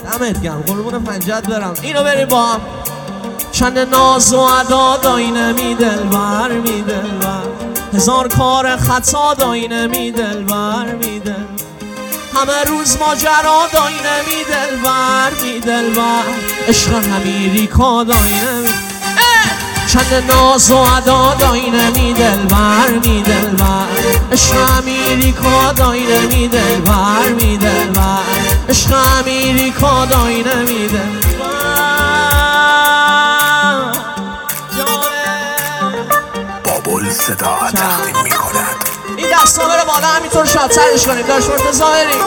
دمت گرم قربون پنجت برم. اینو بریم با هم. چند ناز و ادا داینه می دلبر می دلبر، هزار کار خطا داینه می دلبر می دلبر، همه روز ماجرا داینه می دلبر می دلبر، عشق امیریکا داینه می چند ناز و ادا داینه می دلبر می دلبر، عشق امیریکا داینه می دلبر می دلبر، عشق امیریکا داینه می دلبر. بابل صدا تقدیم می کند. این دستا بره بالا همینطور شاد سرش کنیم. داشت مرتضی بریم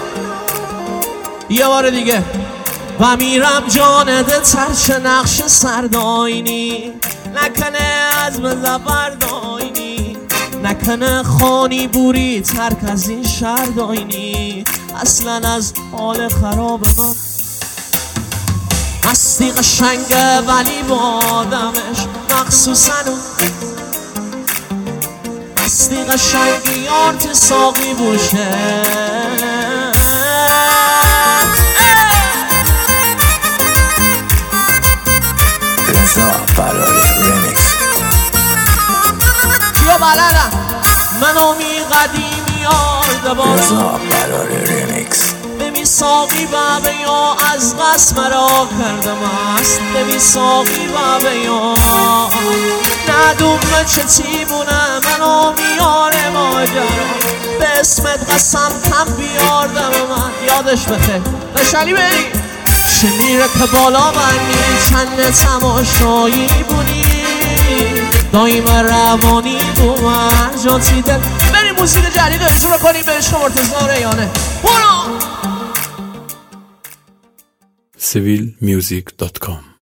یه بار دیگه. و میرم جانده ترش نقش سرداینی، نکنه از مزفر داینی، نکنه خانی بوری ترک از این شهر داینی، اصلا از حال خراب من مستی قشنگه ولی با آدمش مخصوصا مستی قشنگی آرت ساقی بوشه. رضا برای ریمیکس. یا بلدم منو می قدیمی آرده با رضا برای ریمیکس. بمی ساقی بابه یا از قسم را کردم است، بمی ساقی بابه یا ندومه چه تیمونه منو میاره ماجرا، به اسمت قسم کم بیاردم من یادش بخیر. قشنی بری چه میره که بالا منی، چند تماشایی بودی دایم روانی بو من جاتی دل. بریم موسیقی جدید رو اجرا کنیم به عشق مرتضی ریانه. برو. civilmusic.com